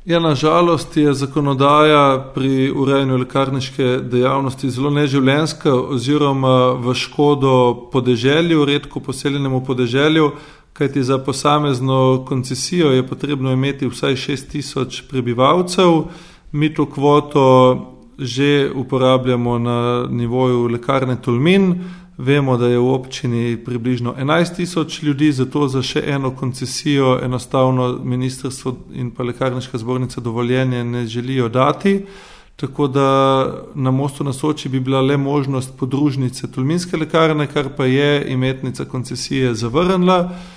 Ja, nažalost je zakonodaja pri urejanju lekarniške dejavnosti zelo neživljenjska oziroma v škodo podeželju, redko poseljenemu podeželju, kajti za posamezno koncesijo je potrebno imeti vsaj 6.000 prebivalcev. Mi to kvoto že uporabljamo na nivoju lekarne Tolmin. Vemo, da je v občini približno 11.000 ljudi, zato za še eno koncesijo enostavno ministrstvo in pa lekarniška zbornica dovoljenje ne želijo dati. Tako da na Mostu na Soči bi bila le možnost podružnice Tolminske lekarne, kar pa je imetnica koncesije zavrnila.